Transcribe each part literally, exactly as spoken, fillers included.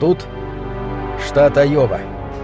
Тут штат Айова.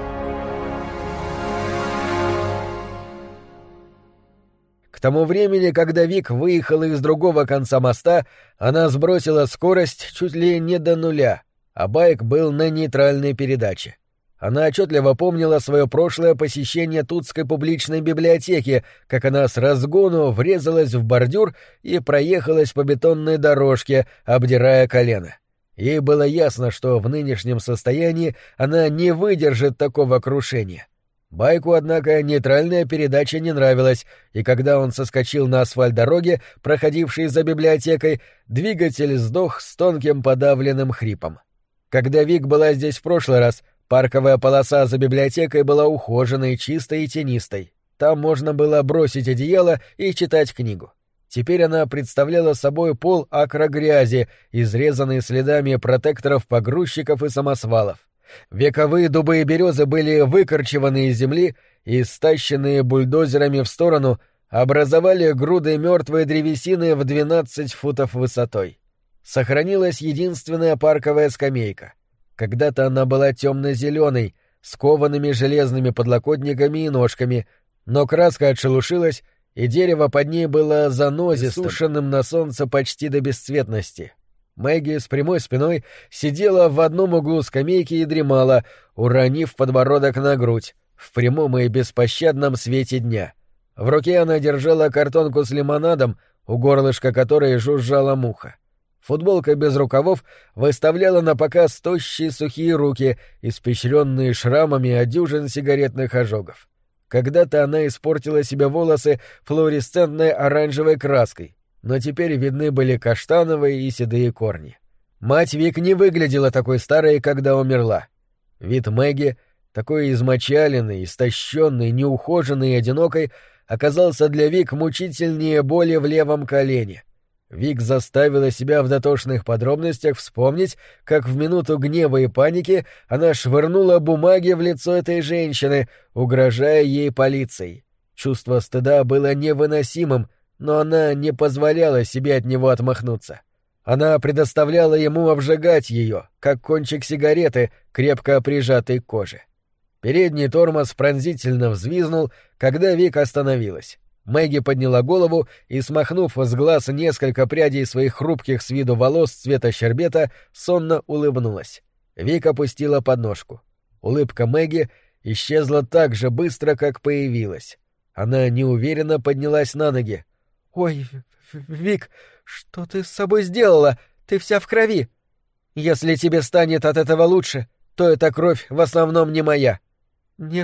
К тому времени, когда Вик выехала из другого конца моста, она сбросила скорость чуть ли не до нуля, а байк был на нейтральной передаче. Она отчетливо помнила свое прошлое посещение Тутской публичной библиотеки, как она с разгону врезалась в бордюр и проехалась по бетонной дорожке, обдирая колено. Ей было ясно, что в нынешнем состоянии она не выдержит такого крушения. Байку, однако, нейтральная передача не нравилась, и когда он соскочил на асфальт дороги, проходившей за библиотекой, двигатель сдох с тонким подавленным хрипом. Когда Вик была здесь в прошлый раз, парковая полоса за библиотекой была ухоженной, чистой и тенистой. Там можно было бросить одеяло и читать книгу. Теперь она представляла собой пол акра грязи, изрезанный следами протекторов погрузчиков и самосвалов. Вековые дубы и березы были выкорчеваны из земли и, стащенные бульдозерами в сторону, образовали груды мертвой древесины в двенадцать футов высотой. Сохранилась единственная парковая скамейка. Когда-то она была темно-зеленой, с коваными железными подлокотниками и ножками, но краска отшелушилась, и дерево под ней было занозистым, сушеным на солнце почти до бесцветности. Мэгги с прямой спиной сидела в одном углу скамейки и дремала, уронив подбородок на грудь, в прямом и беспощадном свете дня. В руке она держала картонку с лимонадом, у горлышка которой жужжала муха. Футболка без рукавов выставляла на показ тощие сухие руки, испещренные шрамами от дюжин сигаретных ожогов. Когда-то она испортила себе волосы флуоресцентной оранжевой краской, но теперь видны были каштановые и седые корни. Мать Вик не выглядела такой старой, когда умерла. Вид Мэгги, такой измочаленный, истощенный, неухоженный и одинокой, оказался для Вик мучительнее боли в левом колене. Вик заставила себя в дотошных подробностях вспомнить, как в минуту гнева и паники она швырнула бумаги в лицо этой женщины, угрожая ей полицией. Чувство стыда было невыносимым, но она не позволяла себе от него отмахнуться. Она предоставляла ему обжигать ее, как кончик сигареты, крепко прижатый к коже. Передний тормоз пронзительно взвизнул, когда Вик остановилась. Мэгги подняла голову и, смахнув с глаз несколько прядей своих хрупких с виду волос цвета щербета, сонно улыбнулась. Вик опустила подножку. Улыбка Мэгги исчезла так же быстро, как появилась. Она неуверенно поднялась на ноги. «Ой, Вик, что ты с собой сделала? Ты вся в крови. Если тебе станет от этого лучше, то эта кровь в основном не моя». «Не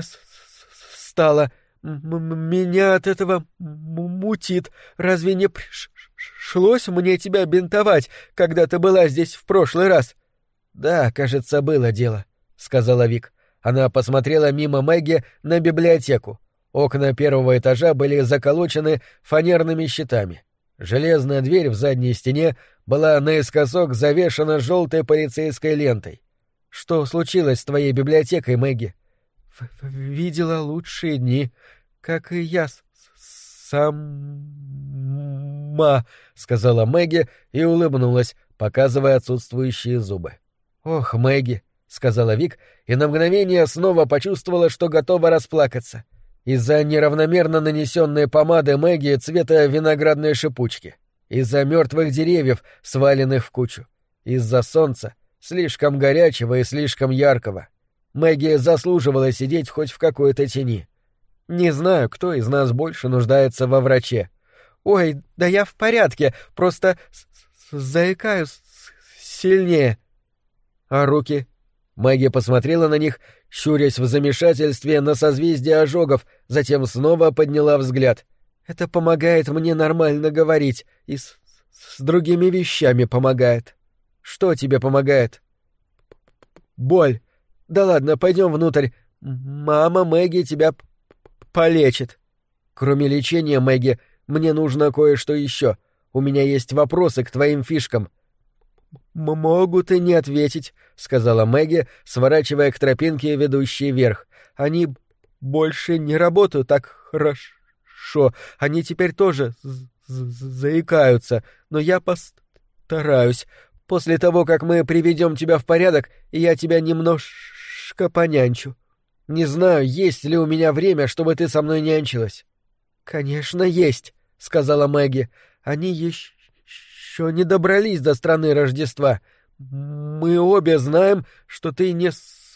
стало. Меня от этого мутит. Разве не пришлось мне тебя бинтовать, когда ты была здесь в прошлый раз?» «Да, кажется, было дело», — сказала Вик. Она посмотрела мимо Мэгги на библиотеку. Окна первого этажа были заколочены фанерными щитами. Железная дверь в задней стене была наискосок завешана желтой полицейской лентой. «Что случилось с твоей библиотекой, Мэгги?» «Видела лучшие дни, как и я сама», — сказала Мэгги и улыбнулась, показывая отсутствующие зубы. «Ох, Мэгги», — сказала Вик, и на мгновение снова почувствовала, что готова расплакаться. Из-за неравномерно нанесенной помады Мэгги цвета виноградной шипучки, из-за мертвых деревьев, сваленных в кучу, из-за солнца, слишком горячего и слишком яркого. Мэгги заслуживала сидеть хоть в какой-то тени. Не знаю, кто из нас больше нуждается во враче. «Ой, да я в порядке, просто заикаюсь сильнее». «А руки?» Мэгги посмотрела на них, щурясь в замешательстве на созвездие ожогов, затем снова подняла взгляд. «Это помогает мне нормально говорить, и с, с другими вещами помогает». «Что тебе помогает?» «Боль. Да ладно, пойдем внутрь. Мама Мэгги тебя полечит». «Кроме лечения, Мэгги, мне нужно кое-что еще. У меня есть вопросы к твоим фишкам». «Могут и не ответить», — сказала Мэгги, сворачивая к тропинке, ведущей вверх. «Они больше не работают так хорошо. Они теперь тоже заикаются, но я постараюсь. После того, как мы приведем тебя в порядок, я тебя немножко понянчу. Не знаю, есть ли у меня время, чтобы ты со мной нянчилась». «Конечно, есть», — сказала Мэгги. «Они еще не добрались до страны Рождества. Мы обе знаем, что ты не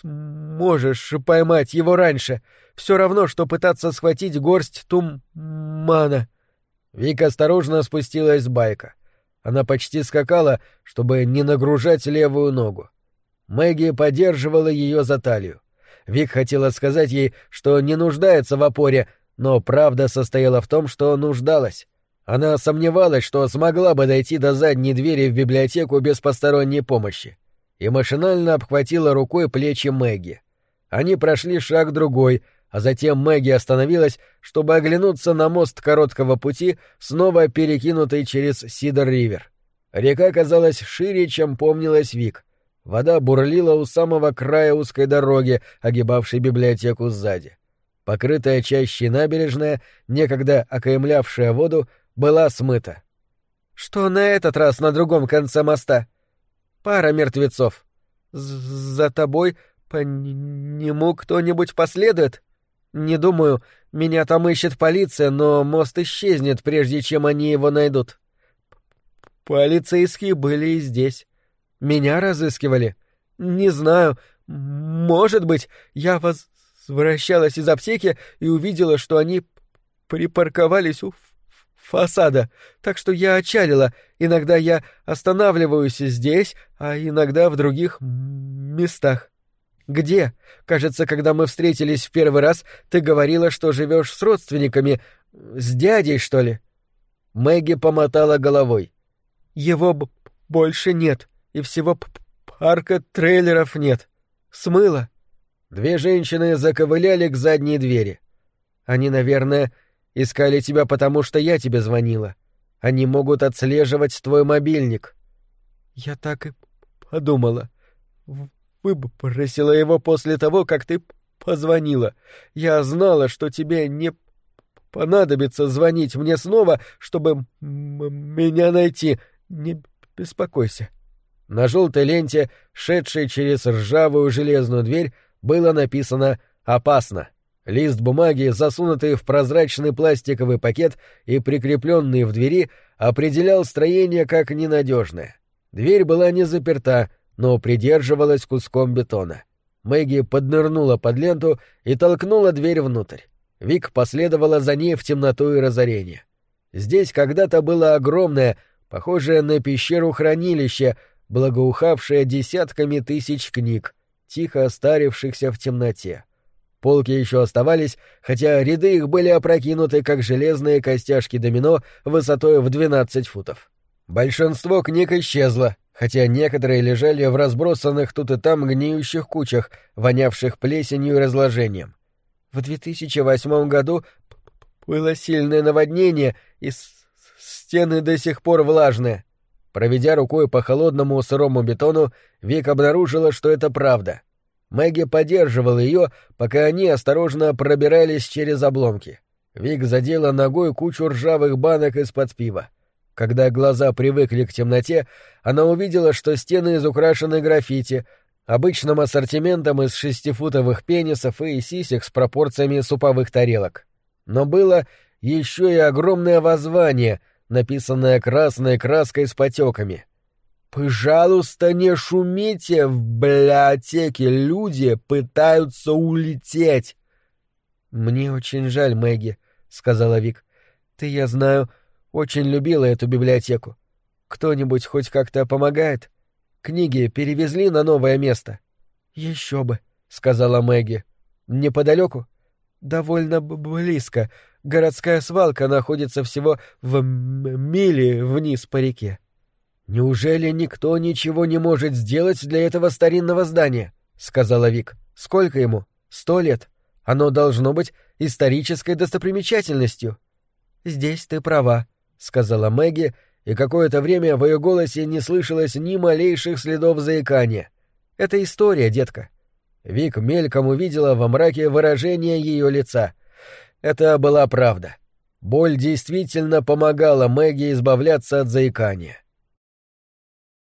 сможешь поймать его раньше. Все равно, что пытаться схватить горсть тумана». Вика осторожно спустилась с байка. Она почти скакала, чтобы не нагружать левую ногу. Мэгги поддерживала ее за талию. Вик хотела сказать ей, что не нуждается в опоре, но правда состояла в том, что нуждалась. Она сомневалась, что смогла бы дойти до задней двери в библиотеку без посторонней помощи, и машинально обхватила рукой плечи Мэгги. Они прошли шаг-другой, а затем Мэгги остановилась, чтобы оглянуться на мост короткого пути, снова перекинутый через Сидер-Ривер. Река казалась шире, чем помнилась Вик. Вода бурлила у самого края узкой дороги, огибавшей библиотеку сзади. Покрытая чащей набережная, некогда окаймлявшая воду, была смыта. «Что на этот раз на другом конце моста?» «Пара мертвецов. За тобой по нему кто-нибудь последует?» «Не думаю. Меня там ищет полиция, но мост исчезнет, прежде чем они его найдут». «Полицейские были и здесь. Меня разыскивали? Не знаю. Может быть, я возвращалась из аптеки и увидела, что они припарковались у фасада, так что я отчалила. Иногда я останавливаюсь здесь, а иногда в других местах». «Где? Кажется, когда мы встретились в первый раз, ты говорила, что живешь с родственниками. С дядей, что ли?» Мэгги помотала головой. «Его б- больше нет, и всего п- парка трейлеров нет. Смыло». Две женщины заковыляли к задней двери. «Они, наверное, искали тебя, потому что я тебе звонила. Они могут отслеживать твой мобильник». «Я так и подумала. Выбросила его после того, как ты позвонила. Я знала, что тебе не понадобится звонить мне снова, чтобы меня найти. Не беспокойся». На желтой ленте, шедшей через ржавую железную дверь, было написано «Опасно». Лист бумаги, засунутый в прозрачный пластиковый пакет и прикрепленный в двери, определял строение как ненадежное. Дверь была не заперта, но придерживалась куском бетона. Мэгги поднырнула под ленту и толкнула дверь внутрь. Вик последовала за ней в темноту и разорение. Здесь когда-то было огромное, похожее на пещеру хранилище, благоухавшее десятками тысяч книг, тихо остарившихся в темноте. Полки еще оставались, хотя ряды их были опрокинуты, как железные костяшки домино высотой в двенадцать футов. Большинство книг исчезло, хотя некоторые лежали в разбросанных тут и там гниющих кучах, вонявших плесенью и разложением. В две тысячи восьмом году было сильное наводнение, и стены до сих пор влажные. Проведя рукой по холодному сырому бетону, Вик обнаружила, что это правда. Мэгги поддерживала ее, пока они осторожно пробирались через обломки. Вик задела ногой кучу ржавых банок из-под пива. Когда глаза привыкли к темноте, она увидела, что стены изукрашены граффити, обычным ассортиментом из шестифутовых пенисов и сисек с пропорциями суповых тарелок. Но было еще и огромное воззвание, написанное красной краской с потеками. «Пожалуйста, не шумите в библиотеке, люди пытаются улететь». «Мне очень жаль, Мэгги», — сказала Вик. «Ты, я знаю, очень любила эту библиотеку. Кто-нибудь хоть как-то помогает? Книги перевезли на новое место?» «Еще бы», — сказала Мэгги. «Неподалеку?» «Довольно близко. Городская свалка находится всего в миле вниз по реке». «Неужели никто ничего не может сделать для этого старинного здания?» — сказала Вик. «Сколько ему? Сто лет? Оно должно быть исторической достопримечательностью». «Здесь ты права», — сказала Мэгги, и какое-то время в ее голосе не слышалось ни малейших следов заикания. «Это история, детка». Вик мельком увидела во мраке выражение ее лица. Это была правда. Боль действительно помогала Мэгги избавляться от заикания.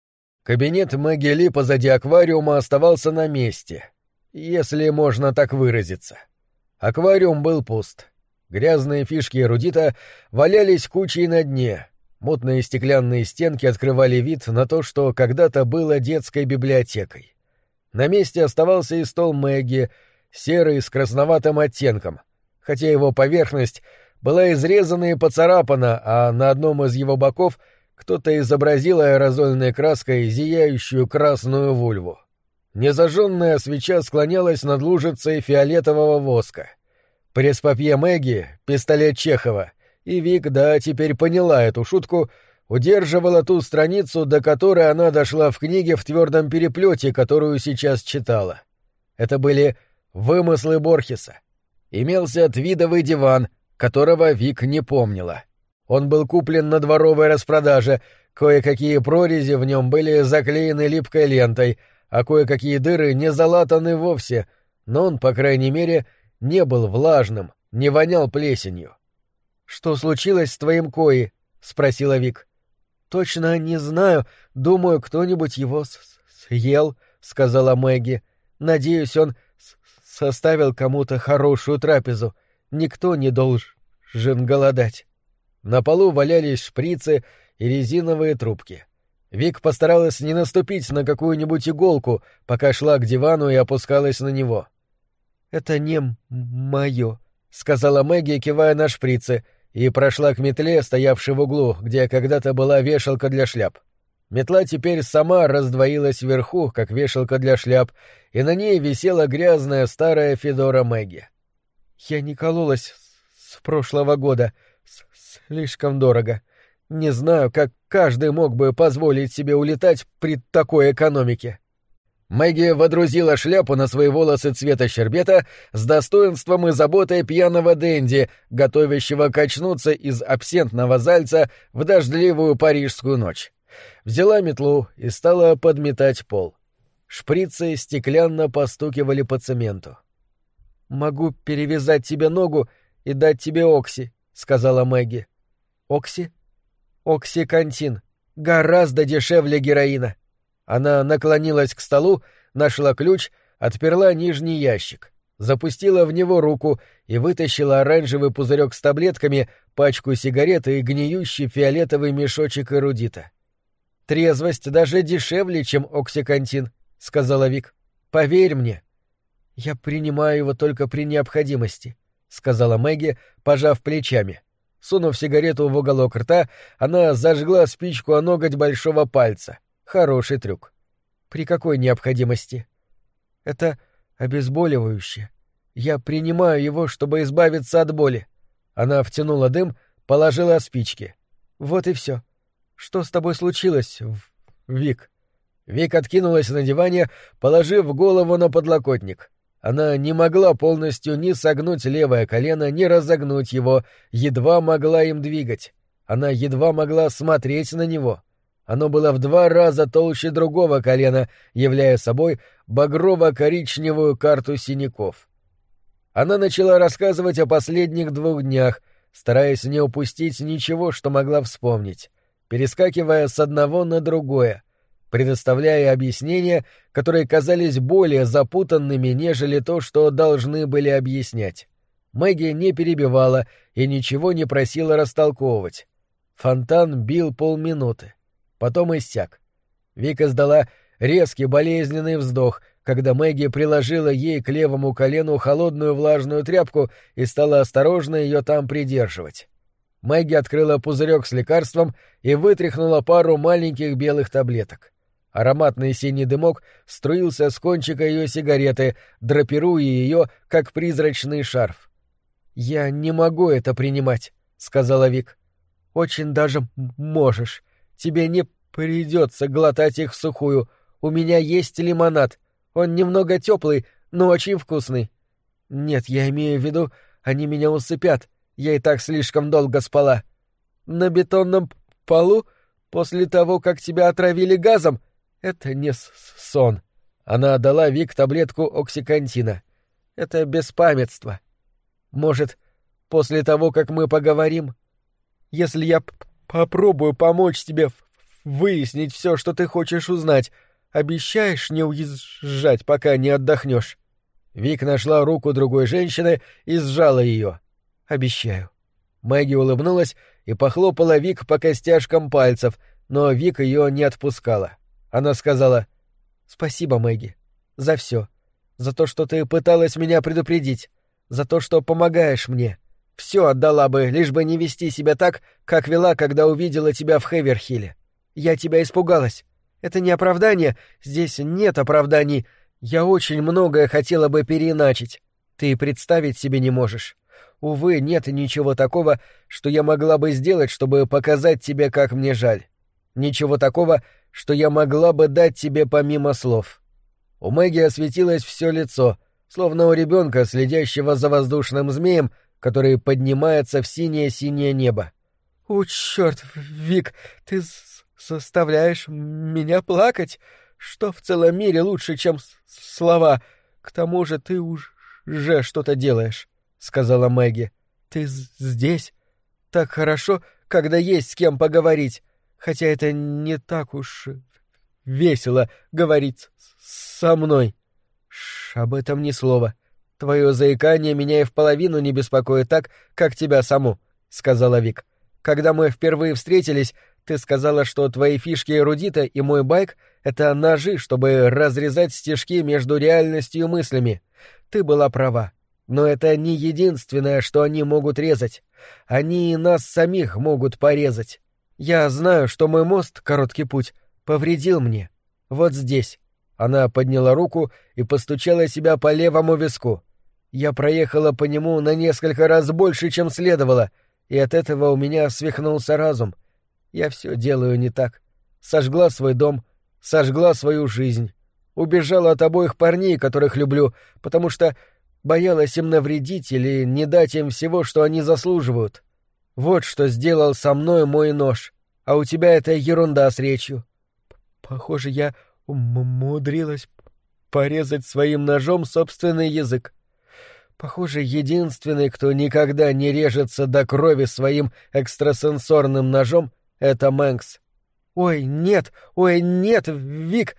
Кабинет Мэгги Ли позади аквариума оставался на месте, если можно так выразиться. Аквариум был пуст. Грязные фишки эрудита валялись кучей на дне. Мутные стеклянные стенки открывали вид на то, что когда-то было детской библиотекой. На месте оставался и стол Мэгги, серый с красноватым оттенком, хотя его поверхность была изрезана и поцарапана, а на одном из его боков кто-то изобразил аэрозольной краской зияющую красную вульву. Незажженная свеча склонялась над лужицей фиолетового воска. Пресс-папье Мэгги, пистолет Чехова, и Вик, да, теперь поняла эту шутку, удерживала ту страницу, до которой она дошла в книге в твердом переплете, которую сейчас читала. Это были вымыслы Борхеса. Имелся твидовый диван, которого Вик не помнила. Он был куплен на дворовой распродаже, кое-какие прорези в нем были заклеены липкой лентой, а кое-какие дыры не залатаны вовсе, но он, по крайней мере, не был влажным, не вонял плесенью. «Что случилось с твоим Кои?» — спросила Вик. «Точно не знаю. Думаю, кто-нибудь его съел», — сказала Мэгги. «Надеюсь, он составил кому-то хорошую трапезу. Никто не должен голодать». На полу валялись шприцы и резиновые трубки. Вик постаралась не наступить на какую-нибудь иголку, пока шла к дивану и опускалась на него. «Это не моё», — сказала Мэгги, кивая на шприцы, и прошла к метле, стоявшей в углу, где когда-то была вешалка для шляп. Метла теперь сама раздвоилась вверху, как вешалка для шляп, и на ней висела грязная старая федора Мэгги. «Я не кололась с прошлого года. Слишком дорого. Не знаю, как каждый мог бы позволить себе улетать при такой экономике». Мэгги водрузила шляпу на свои волосы цвета щербета с достоинством и заботой пьяного денди, готовящего качнуться из абсентного зальца в дождливую парижскую ночь. Взяла метлу и стала подметать пол. Шприцы стеклянно постукивали по цементу. «Могу перевязать тебе ногу и дать тебе окси», — сказала Мэгги. «Окси?» «Оксикантин. Гораздо дешевле героина». Она наклонилась к столу, нашла ключ, отперла нижний ящик, запустила в него руку и вытащила оранжевый пузырек с таблетками, пачку сигарет и гниющий фиолетовый мешочек эрудита. «Трезвость даже дешевле, чем оксикантин», — сказала Вик. «Поверь мне». «Я принимаю его только при необходимости», — сказала Мэгги, пожав плечами. Сунув сигарету в уголок рта, она зажгла спичку о ноготь большого пальца. Хороший трюк. «При какой необходимости?» «Это обезболивающее. Я принимаю его, чтобы избавиться от боли». Она втянула дым, положила спички. «Вот и все. Что с тобой случилось, Вик?» Вик откинулась на диване, положив голову на подлокотник. Она не могла полностью ни согнуть левое колено, ни разогнуть его, едва могла им двигать. Она едва могла смотреть на него. Оно было в два раза толще другого колена, являя собой багрово-коричневую карту синяков. Она начала рассказывать о последних двух днях, стараясь не упустить ничего, что могла вспомнить, перескакивая с одного на другое, предоставляя объяснения, которые казались более запутанными, нежели то, что должны были объяснять. Мэгги не перебивала и ничего не просила растолковывать. Фонтан бил полминуты. Потом иссяк. Вика издала резкий болезненный вздох, когда Мэгги приложила ей к левому колену холодную влажную тряпку и стала осторожно ее там придерживать. Мэгги открыла пузырек с лекарством и вытряхнула пару маленьких белых таблеток. Ароматный синий дымок струился с кончика ее сигареты, драпируя ее, как призрачный шарф. «Я не могу это принимать», — сказала Вик. «Очень даже можешь. Тебе не придется глотать их всухую. У меня есть лимонад. Он немного теплый, но очень вкусный». «Нет, я имею в виду, они меня усыпят. Я и так слишком долго спала». «На бетонном полу? После того, как тебя отравили газом? Это не сон». Она отдала Вик таблетку оксикантина. «Это беспамятство. Может, после того, как мы поговорим? Если я п- попробую помочь тебе в, выяснить все, что ты хочешь узнать. Обещаешь не уезжать, пока не отдохнешь?» Вик нашла руку другой женщины и сжала ее. «Обещаю». Мэгги улыбнулась и похлопала Вик по костяшкам пальцев, но Вик ее не отпускала. Она сказала: «Спасибо, Мэгги, за все, за то, что ты пыталась меня предупредить, за то, что помогаешь мне. Все отдала бы, лишь бы не вести себя так, как вела, когда увидела тебя в Хеверхилле. Я тебя испугалась. Это не оправдание, здесь нет оправданий. Я очень многое хотела бы переиначить. Ты представить себе не можешь. Увы, нет ничего такого, что я могла бы сделать, чтобы показать тебе, как мне жаль. Ничего такого, что я могла бы дать тебе помимо слов». У Мэгги осветилось все лицо, словно у ребенка, следящего за воздушным змеем, который поднимается в синее-синее небо. «О, черт, Вик, ты заставляешь меня плакать? Что в целом мире лучше, чем слова? К тому же ты уже что-то делаешь», — сказала Мэгги. «Ты здесь? Так хорошо, когда есть с кем поговорить, хотя это не так уж весело говорить со мной. Ш, об этом ни слова. Твое заикание меня и в половину не беспокоит так, как тебя саму», — сказала Вик. «Когда мы впервые встретились, ты сказала, что твои фишки эрудита и мой байк — это ножи, чтобы разрезать стежки между реальностью и мыслями. Ты была права. Но это не единственное, что они могут резать. Они и нас самих могут порезать. Я знаю, что мой мост, короткий путь, повредил мне. Вот здесь». Она подняла руку и постучала себя по левому виску. «Я проехала по нему на несколько раз больше, чем следовало, и от этого у меня свихнулся разум. Я все делаю не так. Сожгла свой дом, сожгла свою жизнь. Убежала от обоих парней, которых люблю, потому что боялась им навредить или не дать им всего, что они заслуживают. Вот что сделал со мной мой нож. А у тебя это ерунда с речью. Похоже, я умудрилась порезать своим ножом собственный язык. Похоже, единственный, кто никогда не режется до крови своим экстрасенсорным ножом, — это Мэнкс. Ой, нет, ой, нет, Вик,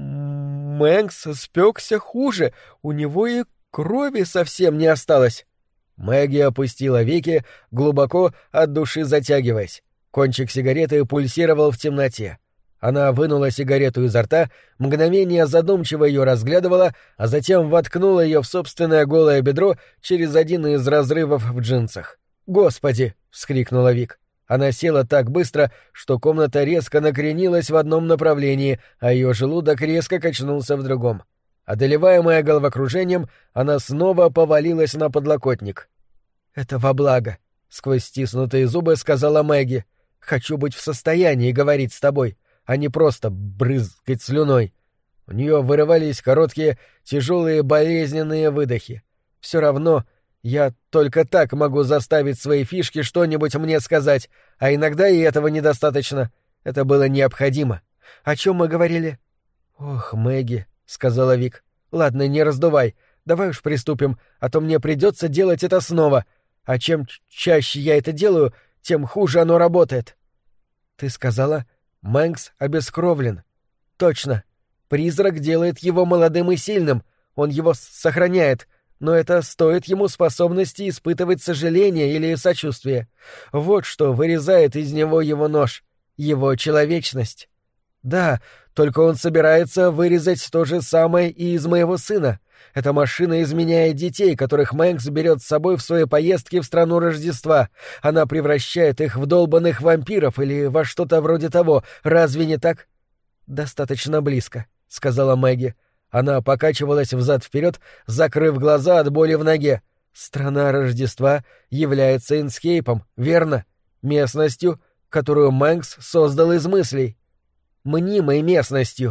Мэнкс спекся хуже, у него и крови совсем не осталось. Мэгги опустила веки, глубоко от души затягиваясь. Кончик сигареты пульсировал в темноте. Она вынула сигарету изо рта, мгновение задумчиво ее разглядывала, а затем воткнула ее в собственное голое бедро через один из разрывов в джинсах. «Господи!» — вскрикнула Вик. Она села так быстро, что комната резко накренилась в одном направлении, а ее желудок резко качнулся в другом. Одолеваемая головокружением, она снова повалилась на подлокотник. «Это во благо», — сквозь стиснутые зубы сказала Мэгги. «Хочу быть в состоянии говорить с тобой, а не просто брызгать слюной». У нее вырывались короткие, тяжелые, болезненные выдохи. «Все равно я только так могу заставить свои фишки что-нибудь мне сказать, а иногда и этого недостаточно. Это было необходимо. О чем мы говорили?» «Ох, Мэгги», — сказала Вик. «Ладно, не раздувай. Давай уж приступим, а то мне придется делать это снова. А чем чаще я это делаю, тем хуже оно работает». «Ты сказала, Мэнкс обескровлен». «Точно. Призрак делает его молодым и сильным. Он его сохраняет, но это стоит ему способности испытывать сожаление или сочувствие. Вот что вырезает из него его нож, его человечность. Да, только он собирается вырезать то же самое и из моего сына. Эта машина изменяет детей, которых Мэнкс берет с собой в свои поездки в страну Рождества. Она превращает их в долбанных вампиров или во что-то вроде того. Разве не так?» «Достаточно близко», — сказала Мэгги. Она покачивалась взад-вперед, закрыв глаза от боли в ноге. «Страна Рождества является инскейпом, верно? Местностью, которую Мэнкс создал из мыслей. Мнимой местностью.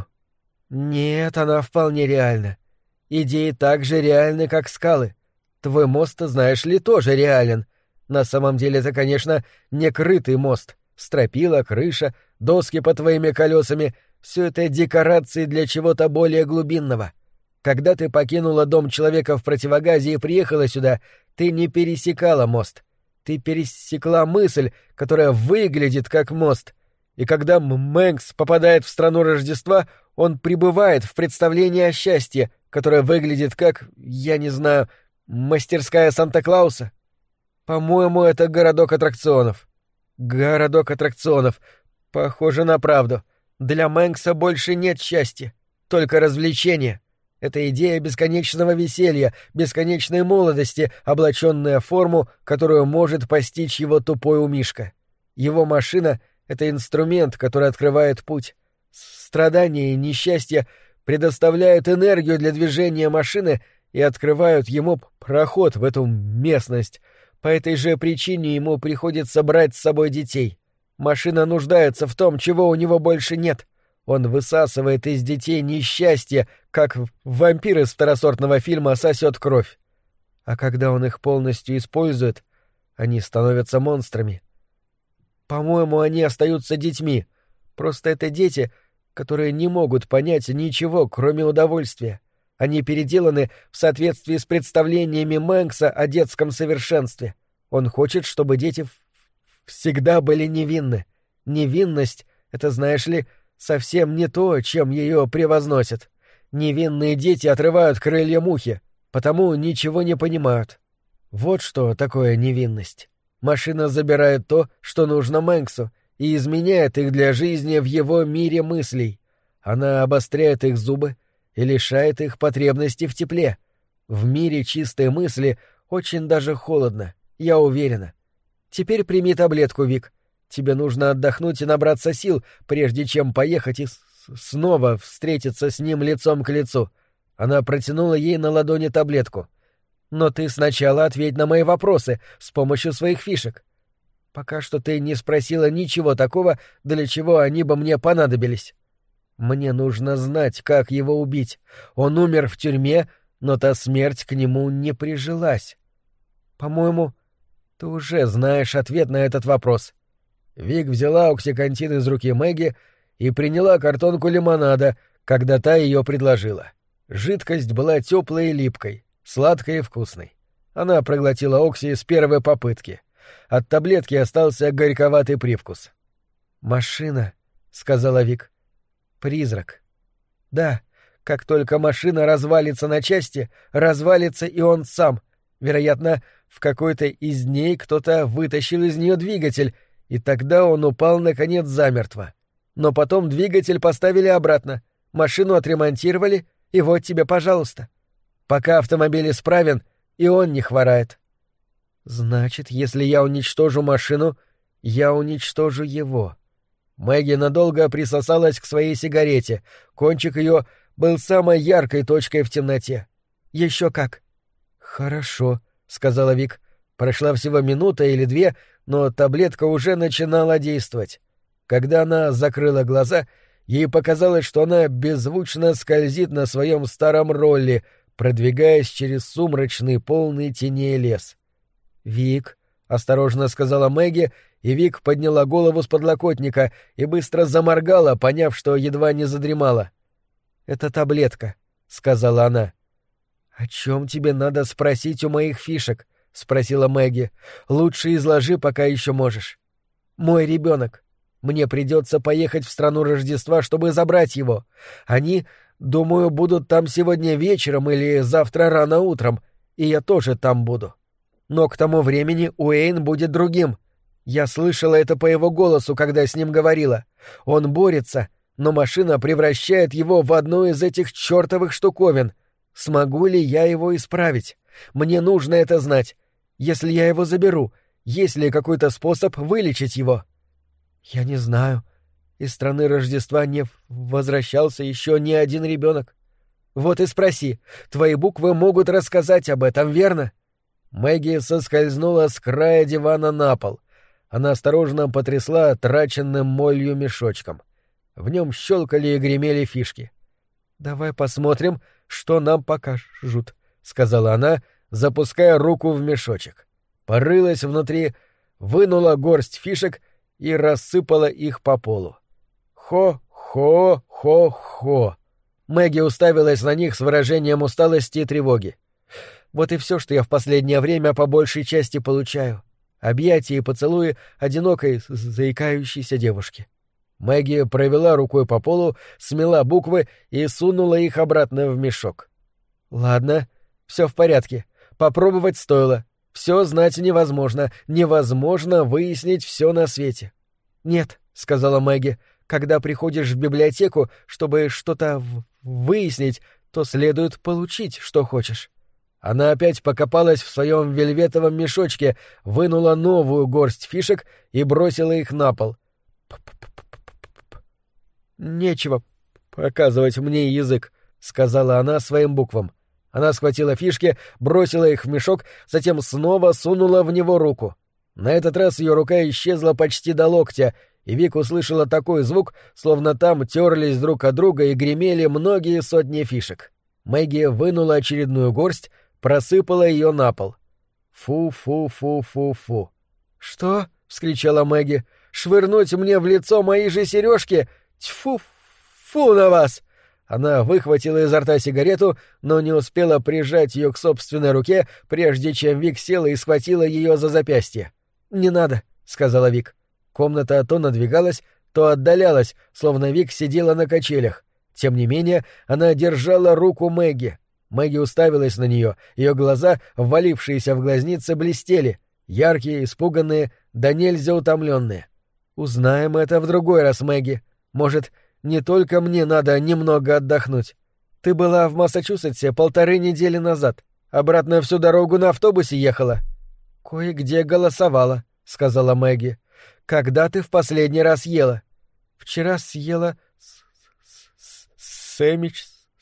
Нет, она вполне реальна. Идеи так же реальны, как скалы. Твой мост, знаешь ли, тоже реален. На самом деле это, конечно, не крытый мост. Стропила, крыша, доски под твоими колесами — все это декорации для чего-то более глубинного. Когда ты покинула дом человека в противогазе и приехала сюда, ты не пересекала мост. Ты пересекла мысль, которая выглядит как мост. И когда Мэнкс попадает в страну Рождества, он пребывает в представлении о счастье, которое выглядит как, я не знаю, мастерская Санта-Клауса. По-моему, это городок аттракционов. Городок аттракционов. Похоже на правду. Для Мэнкса больше нет счастья, только развлечения. Это идея бесконечного веселья, бесконечной молодости, облаченная в форму, которую может постичь его тупой умишка. Его машина — это инструмент, который открывает путь. Страдания и несчастье предоставляют энергию для движения машины и открывают ему проход в эту местность. По этой же причине ему приходится брать с собой детей. Машина нуждается в том, чего у него больше нет. Он высасывает из детей несчастье, как вампир из второсортного фильма сосет кровь. А когда он их полностью использует, они становятся монстрами. По-моему, они остаются детьми. Просто это дети, которые не могут понять ничего, кроме удовольствия. Они переделаны в соответствии с представлениями Мэнкса о детском совершенстве. Он хочет, чтобы дети всегда были невинны. Невинность — это, знаешь ли, совсем не то, чем ее превозносят. Невинные дети отрывают крылья мухи, потому ничего не понимают. Вот что такое невинность. Машина забирает то, что нужно Мэнксу, и изменяет их для жизни в его мире мыслей. Она обостряет их зубы и лишает их потребности в тепле. В мире чистой мысли очень даже холодно, я уверена. Теперь прими таблетку, Вик. Тебе нужно отдохнуть и набраться сил, прежде чем поехать и с снова встретиться с ним лицом к лицу. Она протянула ей на ладони таблетку. Но ты сначала ответь на мои вопросы с помощью своих фишек. Пока что ты не спросила ничего такого, для чего они бы мне понадобились. Мне нужно знать, как его убить. Он умер в тюрьме, но та смерть к нему не прижилась. По-моему, ты уже знаешь ответ на этот вопрос. Вик взяла оксикантин из руки Мэгги и приняла картонку лимонада, когда та ее предложила. Жидкость была теплой и липкой, сладкой и вкусной. Она проглотила окси с первой попытки. От таблетки остался горьковатый привкус. «Машина», — сказала Вик. «Призрак». «Да, как только машина развалится на части, развалится и он сам. Вероятно, в какой-то из дней кто-то вытащил из нее двигатель, и тогда он упал, наконец, замертво. Но потом двигатель поставили обратно, машину отремонтировали, и вот тебе, пожалуйста. Пока автомобиль исправен, и он не хворает». «Значит, если я уничтожу машину, я уничтожу его». Мэгги надолго присосалась к своей сигарете. Кончик ее был самой яркой точкой в темноте. «Еще как». «Хорошо», — сказала Вик. Прошла всего минута или две, но таблетка уже начинала действовать. Когда она закрыла глаза, ей показалось, что она беззвучно скользит на своем старом ролле, продвигаясь через сумрачный, полный теней лес. «Вик», — осторожно сказала Мэгги, и Вик подняла голову с подлокотника и быстро заморгала, поняв, что едва не задремала. «Это таблетка», — сказала она. «О чем тебе надо спросить у моих фишек?» — спросила Мэгги. «Лучше изложи, пока еще можешь». «Мой ребенок. Мне придется поехать в страну Рождества, чтобы забрать его. Они, думаю, будут там сегодня вечером или завтра рано утром, и я тоже там буду. Но к тому времени Уэйн будет другим. Я слышала это по его голосу, когда с ним говорила. Он борется, но машина превращает его в одну из этих чертовых штуковин. Смогу ли я его исправить? Мне нужно это знать. Если я его заберу, есть ли какой-то способ вылечить его?» «Я не знаю. Из страны Рождества не возвращался еще ни один ребенок. Вот и спроси. Твои буквы могут рассказать об этом, верно?» Мэгги соскользнула с края дивана на пол. Она осторожно потрясла траченным молью мешочком. В нем щелкали и гремели фишки. «Давай посмотрим, что нам покажут», — сказала она, запуская руку в мешочек. Порылась внутри, вынула горсть фишек и рассыпала их по полу. «Хо-хо-хо-хо». Мэгги уставилась на них с выражением усталости и тревоги. «Вот и все, что я в последнее время по большей части получаю. Объятия и поцелуи одинокой, заикающейся девушки». Мэгги провела рукой по полу, смела буквы и сунула их обратно в мешок. «Ладно, все в порядке. Попробовать стоило. Все знать невозможно. Невозможно выяснить все на свете». «Нет», — сказала Мэгги, — «когда приходишь в библиотеку, чтобы что-то в- выяснить, то следует получить, что хочешь». Она опять покопалась в своем вельветовом мешочке, вынула новую горсть фишек и бросила их на пол. «Нечего показывать мне язык», — сказала она своим буквам. Она схватила фишки, бросила их в мешок, затем снова сунула в него руку. На этот раз ее рука исчезла почти до локтя, и Вик услышала такой звук, словно там терлись друг от друга и гремели многие сотни фишек. Мэгги вынула очередную горсть, просыпала ее на пол. «Фу-фу-фу-фу-фу». «Что?» — вскричала Мэгги. «Швырнуть мне в лицо мои же сережки? Тьфу! Фу на вас!» Она выхватила изо рта сигарету, но не успела прижать ее к собственной руке, прежде чем Вик села и схватила ее за запястье. «Не надо», — сказала Вик. Комната то надвигалась, то отдалялась, словно Вик сидела на качелях. Тем не менее, она держала руку Мэгги. Мэгги уставилась на нее, ее глаза, ввалившиеся в глазницы, блестели, яркие, испуганные, да нельзя утомленные. «Узнаем это в другой раз, Мэгги. Может, не только мне надо немного отдохнуть. Ты была в Массачусетсе полторы недели назад. Обратно всю дорогу на автобусе ехала». «Кое-где голосовала», — сказала Мэгги. «Когда ты в последний раз ела?» «Вчера съела сэндвич».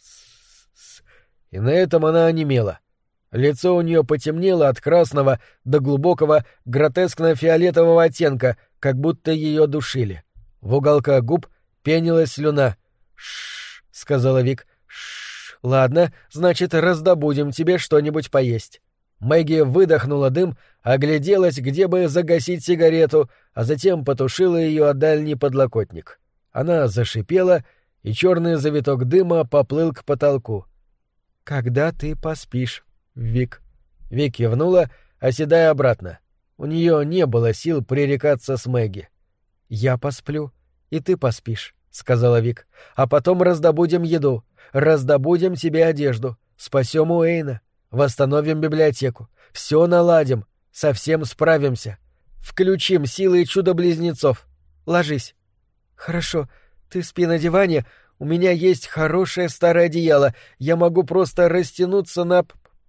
И на этом она онемела. Лицо у нее потемнело от красного до глубокого гротескно-фиолетового оттенка, как будто ее душили. В уголках губ пенилась слюна. «Ш-ш-ш», — сказала Вик. «Ш-ш, ладно, значит, раздобудем тебе что-нибудь поесть». Мэгги выдохнула дым, огляделась, где бы загасить сигарету, а затем потушила ее о дальний подлокотник. Она зашипела, и черный завиток дыма поплыл к потолку. «Когда ты поспишь, Вик?» Вик кивнула, оседая обратно. У нее не было сил пререкаться с Мэгги. «Я посплю, и ты поспишь», — сказала Вик. «А потом раздобудем еду, раздобудем тебе одежду, спасем Уэйна, восстановим библиотеку, все наладим, совсем справимся. Включим силы чудо-близнецов. Ложись». «Хорошо, ты спи на диване, у меня есть хорошее старое одеяло, я могу просто растянуться на...»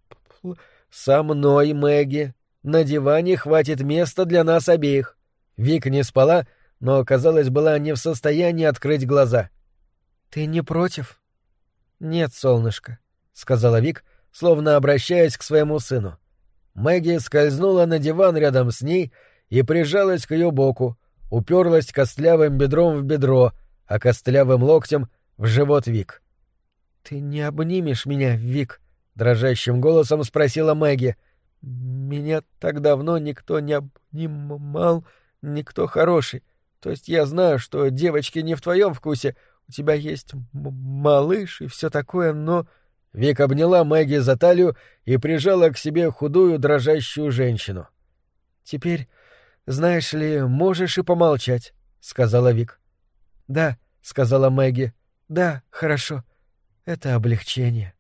«Со мной, Мэгги. На диване хватит места для нас обеих». Вик не спала, но, казалось, была не в состоянии открыть глаза. «Ты не против?» «Нет, солнышко», — сказала Вик, словно обращаясь к своему сыну. Мэгги скользнула на диван рядом с ней и прижалась к ее боку, уперлась костлявым бедром в бедро, а костлявым локтем в живот Вик. «Ты не обнимешь меня, Вик?» — дрожащим голосом спросила Мэгги. «Меня так давно никто не обнимал, никто хороший. То есть я знаю, что девочки не в твоем вкусе, у тебя есть м- малыш и все такое, но...» Вик обняла Мэгги за талию и прижала к себе худую дрожащую женщину. «Теперь, знаешь ли, можешь и помолчать», — сказала Вик. «Да», — сказала Мэгги. «Да, хорошо. Это облегчение».